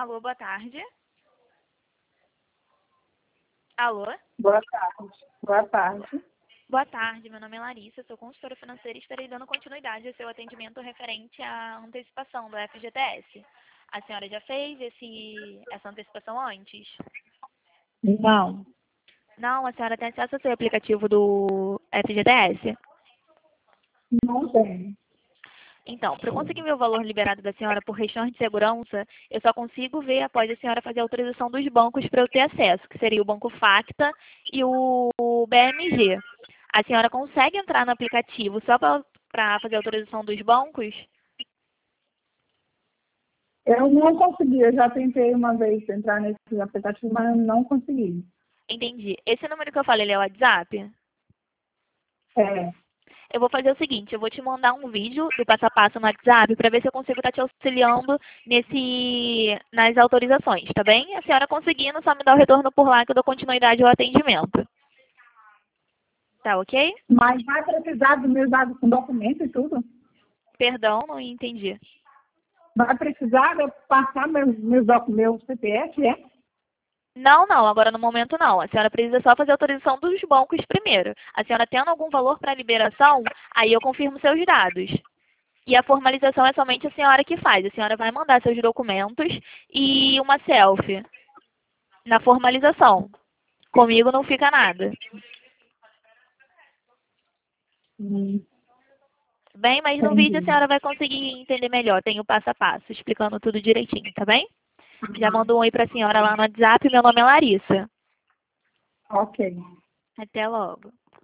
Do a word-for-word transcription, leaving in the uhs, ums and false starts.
Alô, boa tarde. Alô? Boa tarde. Boa tarde. Boa tarde, meu nome é Larissa, sou consultora financeira e estarei dando continuidade ao seu atendimento referente à antecipação do F G T S. A senhora já fez esse, essa antecipação antes? Não, Não, a senhora tem acesso ao seu aplicativo do F G T S? não tenho. Então, para eu conseguir ver o valor liberado da senhora por questões de segurança, eu só consigo ver após a senhora fazer a autorização dos bancos para eu ter acesso, que seria o Banco Facta e o B M G. A senhora consegue entrar no aplicativo só para fazer a autorização dos bancos? Eu não consegui, eu já tentei uma vez entrar nesse aplicativo, mas não consegui. Entendi. Esse número que eu falei, ele é o WhatsApp? É, Eu vou fazer o seguinte, eu vou te mandar um vídeo do passo a passo no WhatsApp para ver se eu consigo estar te auxiliando nesse, nas autorizações, tá bem? A senhora conseguindo, só me dá o retorno por lá que eu dou continuidade ao atendimento. Tá ok? mas vai precisar dos meus dados com documento e tudo? Perdão, não entendi. Vai precisar de eu passar meus, meus documentos, meu C P F, é? Não, não, agora no momento não. A senhora precisa só fazer a autorização dos bancos primeiro. A senhora tendo algum valor para liberação, aí eu confirmo seus dados. E a formalização é somente a senhora que faz. A senhora vai mandar seus documentos e uma selfie na formalização. Comigo não fica nada. Hum, Bem, mas no vídeo a entendi. senhora vai conseguir entender melhor. Tem o passo a passo, explicando tudo direitinho, tá bem? Já mando um oi pra senhora lá no WhatsApp. Meu nome é Larissa. Ok. Até logo.